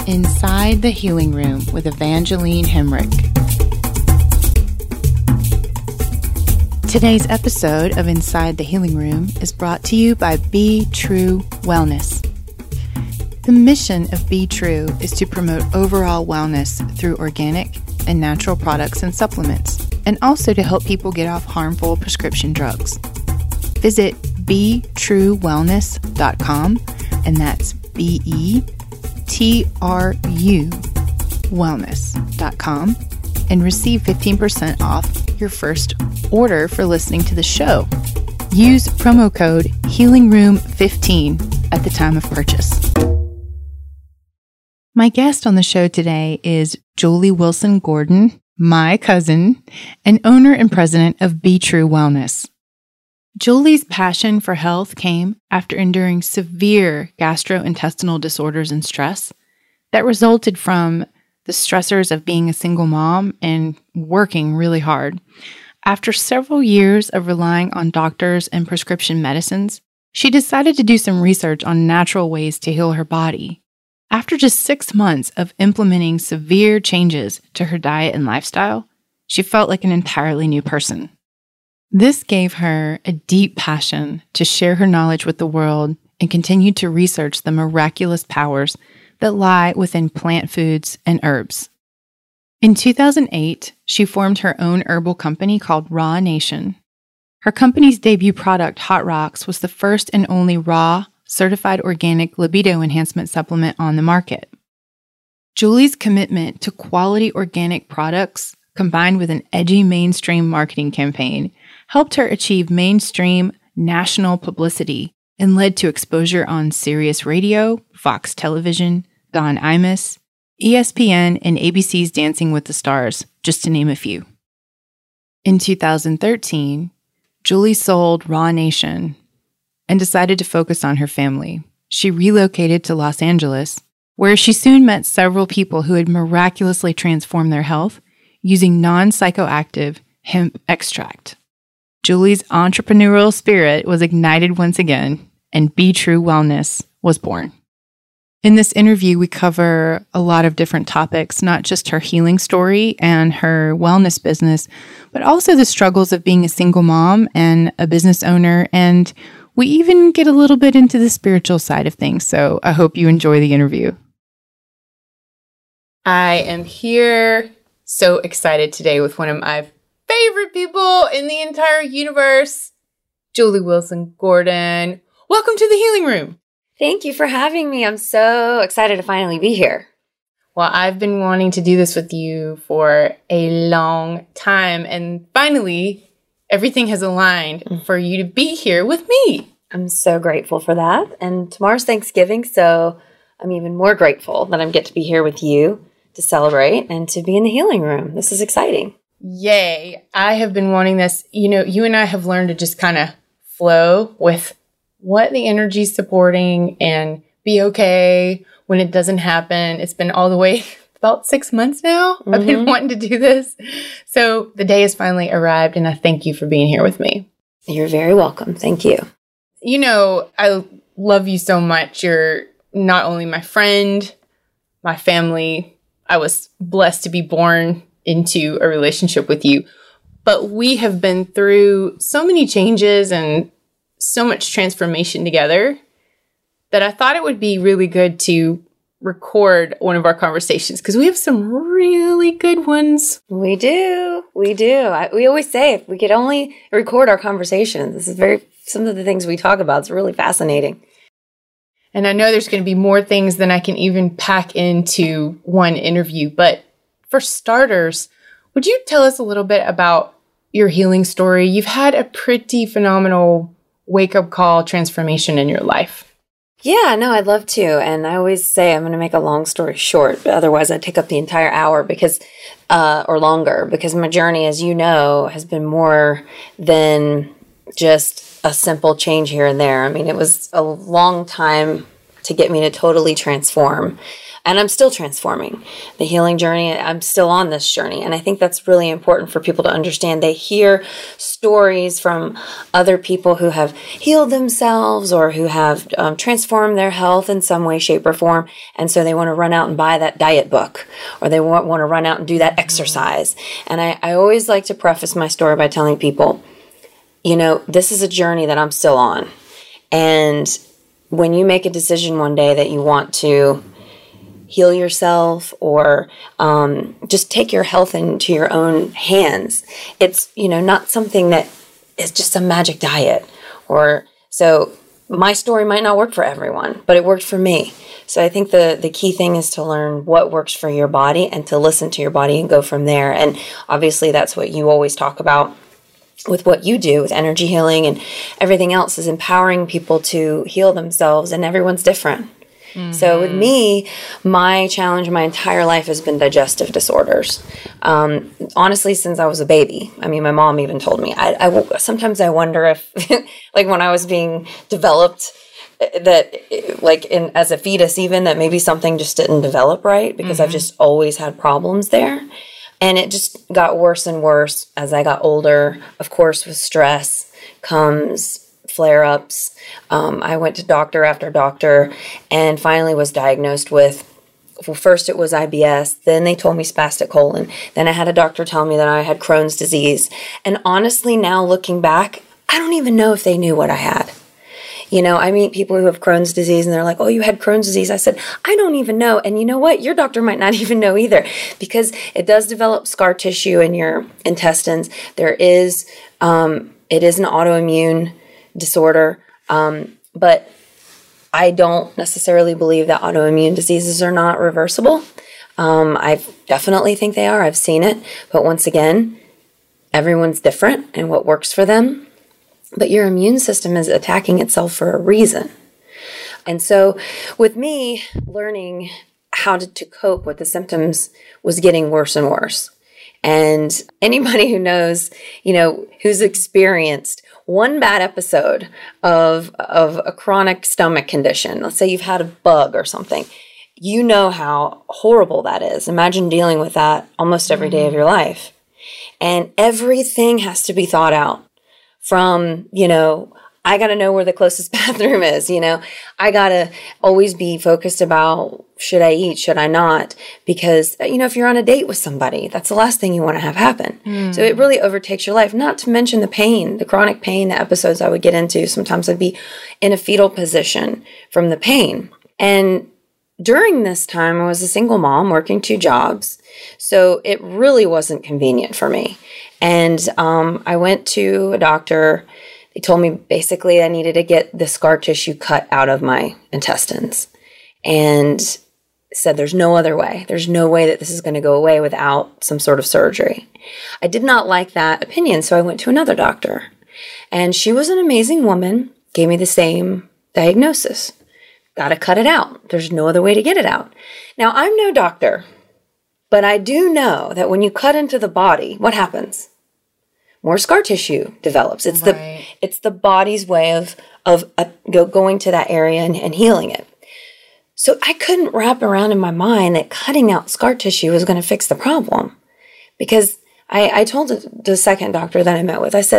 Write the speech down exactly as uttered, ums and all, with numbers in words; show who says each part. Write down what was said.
Speaker 1: Inside the Healing Room with Evangeline Hemrick. Today's episode of Inside the Healing Room is brought to you by Be True Wellness. The mission of Be True is to promote overall wellness through organic and natural products and supplements, and also to help people get off harmful prescription drugs. Visit be true wellness dot com, and that's B E T R U wellness dot com, and receive fifteen percent off your first order for listening to the show. Use promo code healing room fifteen at the time of purchase. My guest on the show today is Julie Wilson Gordon, my cousin, and owner and president of Be True Wellness. Julie's passion for health came after enduring severe gastrointestinal disorders and stress that resulted from the stressors of being a single mom and working really hard. After several years of relying on doctors and prescription medicines, she decided to do some research on natural ways to heal her body. After just six months of implementing severe changes to her diet and lifestyle, she felt like an entirely new person. This gave her a deep passion to share her knowledge with the world and continue to research the miraculous powers that lie within plant foods and herbs. In two thousand eight, she formed her own herbal company called Raw Nation. Her company's debut product, Hot Rocks, was the first and only raw, certified organic libido enhancement supplement on the market. Julie's commitment to quality organic products, combined with an edgy mainstream marketing campaign, helped her achieve mainstream national publicity and led to exposure on Sirius Radio, Fox Television, Don Imus, E S P N, and A B C's Dancing with the Stars, just to name a few. In two thousand thirteen, Julie sold Raw Nation and decided to focus on her family. She relocated to Los Angeles, where she soon met several people who had miraculously transformed their health using non-psychoactive hemp extract. Julie's entrepreneurial spirit was ignited once again, and Be True Wellness was born. In this interview, we cover a lot of different topics, not just her healing story and her wellness business, but also the struggles of being a single mom and a business owner, and we even get a little bit into the spiritual side of things, so I hope you enjoy the interview. I am here so excited today with one of my favorite people in the entire universe, Julie Wilson Gordon. Welcome to the Healing Room.
Speaker 2: Thank you for having me. I'm so excited to finally be here.
Speaker 1: Well, I've been wanting to do this with you for a long time, and finally, everything has aligned for you to be here with me.
Speaker 2: I'm so grateful for that. And tomorrow's Thanksgiving, so I'm even more grateful that I get to be here with you to celebrate and to be in the healing room. This is exciting.
Speaker 1: Yay. I have been wanting this. You know, you and I have learned to just kind of flow with what the energy's supporting and be okay when it doesn't happen. It's been all the way about six months now. Mm-hmm. I've been wanting to do this. So the day has finally arrived, and I thank you for being here with me.
Speaker 2: You're very welcome. Thank you.
Speaker 1: You know, I love you so much. You're not only my friend, my family. I was blessed to be born into a relationship with you, but we have been through so many changes and so much transformation together that I thought it would be really good to record one of our conversations because we have some really good ones.
Speaker 2: We do. We do. I, we always say if we could only record our conversations, this is very, some of the things we talk about, it's really fascinating.
Speaker 1: And I know there's going to be more things than I can even pack into one interview. But for starters, would you tell us a little bit about your healing story? You've had a pretty phenomenal wake-up call transformation in your life.
Speaker 2: Yeah, no, I'd love to. And I always say I'm going to make a long story short, but otherwise I'd take up the entire hour because, uh, or longer, because my journey, as you know, has been more than just a simple change here and there. I mean, it was a long time to get me to totally transform. And I'm still transforming the healing journey. I'm still on this journey. And I think that's really important for people to understand. They hear stories from other people who have healed themselves or who have um, transformed their health in some way, shape, or form. And so they want to run out and buy that diet book, or they want, want to run out and do that exercise. And I, I always like to preface my story by telling people, you know, this is a journey that I'm still on. And when you make a decision one day that you want to heal yourself or um, just take your health into your own hands, it's, you know, not something that is just a magic diet. Or so my story might not work for everyone, but it worked for me. So I think the, the key thing is to learn what works for your body and to listen to your body and go from there. And obviously that's what you always talk about with what you do with energy healing and everything else, is empowering people to heal themselves, and everyone's different. Mm-hmm. So with me, my challenge my entire life has been digestive disorders. Um, honestly, since I was a baby. I mean, my mom even told me. I, I sometimes I wonder if, like when I was being developed, that like in as a fetus, even that maybe something just didn't develop right, because mm-hmm. I've just always had problems there. And it just got worse and worse as I got older. Of course, with stress comes flare-ups. Um, I went to doctor after doctor and finally was diagnosed with, well, first it was I B S, then they told me spastic colon. Then I had a doctor tell me that I had Crohn's disease. And honestly, now looking back, I don't even know if they knew what I had. You know, I meet people who have Crohn's disease and they're like, oh, you had Crohn's disease. I said, I don't even know. And you know what? Your doctor might not even know either, because it does develop scar tissue in your intestines. There is, um, it is an autoimmune disorder. Um, but I don't necessarily believe that autoimmune diseases are not reversible. Um, I definitely think they are. I've seen it. But once again, everyone's different and what works for them. But your immune system is attacking itself for a reason. And so with me, learning how to, to cope with the symptoms was getting worse and worse. And anybody who knows, you know, who's experienced one bad episode of, of a chronic stomach condition, let's say you've had a bug or something, you know how horrible that is. Imagine dealing with that almost every day of your life. And everything has to be thought out. From, you know, I got to know where the closest bathroom is, you know, I got to always be focused about, should I eat, should I not? Because, you know, if you're on a date with somebody, that's the last thing you want to have happen. Mm. So it really overtakes your life, not to mention the pain, the chronic pain, the episodes I would get into. Sometimes I'd be in a fetal position from the pain. And during this time, I was a single mom working two jobs. So it really wasn't convenient for me. And um, I went to a doctor. They told me basically I needed to get the scar tissue cut out of my intestines, and said there's no other way. There's no way that this is going to go away without some sort of surgery. I did not like that opinion, so I went to another doctor. And she was an amazing woman, gave me the same diagnosis. Got to cut it out. There's no other way to get it out. Now, I'm no doctor. But I do know that when you cut into the body, what happens? More scar tissue develops. It's right. the it's the body's way of of uh, go, going to that area and, and healing it. So I couldn't wrap around in my mind that cutting out scar tissue was going to fix the problem, because I, I told the second doctor that I met with, I said,